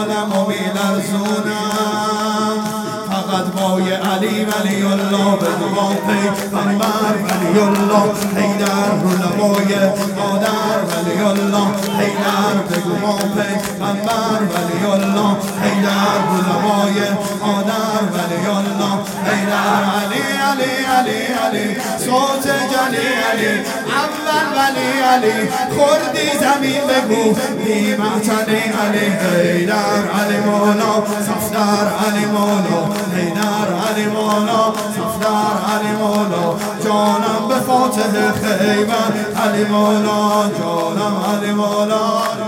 عالم و میلرزونم فقط بای علی ولی الله به ما پیغمبر ولی الله حیدر رو لبای مادر ولی الله حیدر بگو ما پیغمبر ولی الله حیدر رو لبای مادر ولی الله حیدر علی علی علی علی صوت جلی علی اول ولی علی خوردی زمین بگو بی معتنی علی حیدر علی مولا صفدر علی مولا حیدر علی مولا صفدر علی مولا جانم به فاتح خیبر علی مولا جانم علی مولا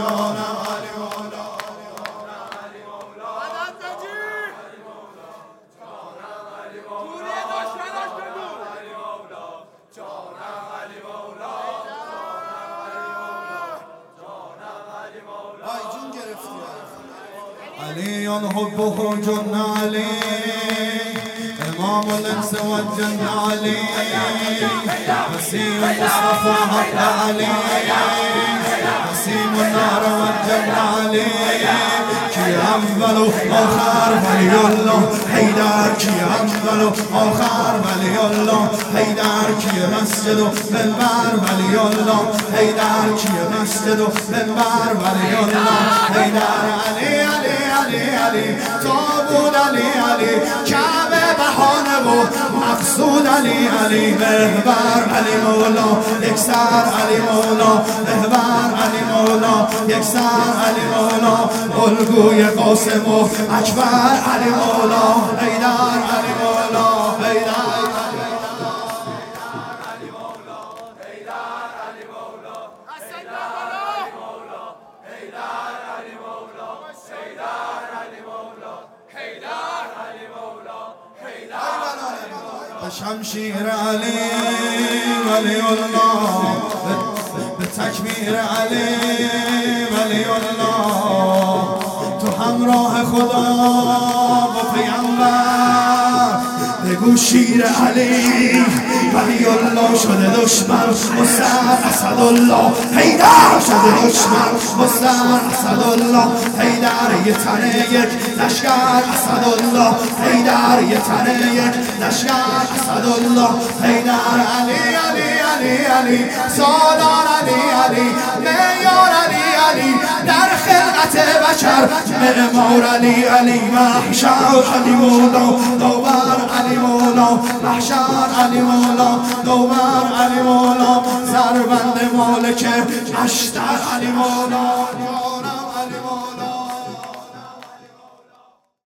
علی حبه جن علی امام الانس والجن علی وسيم المصطفى حق علی وسيم النار والجن علی کی اول و آخر ولی الله حیدر کی اول و آخر ولی الله حیدر کی مسجد و منبر ولی الله حیدر کی مسجد و منبر ولی الله حیدر علی علی علی علی تابون علی علی کعبه بهانه و مقصود علی علی محور علی مولا یکسر علی مولا محور علی مولا یکسر علی مولا الگوی قاسم و اکبر علی مولا حیدر علی مولا حیدر شمشیر علی ولی الله به تکبیر علی ولی الله تو همراه خدا و پیغمبر بگو شیر علی ولی الله شده دشمن مستر اسدالله حیدر شده دشمن مستر اسدالله حیدر یه تنه یک لشکر اسدالله حیدر یه تنه یک لشکر اسدالله حیدر علی علی علی علی سالار علی علی معیار علی علی در خلقت بشر معمار علی علی محشر علی مولا نوبر علی مولا محشر علی مولا نوبر علی مولا سربند مالک اشتر علی مولا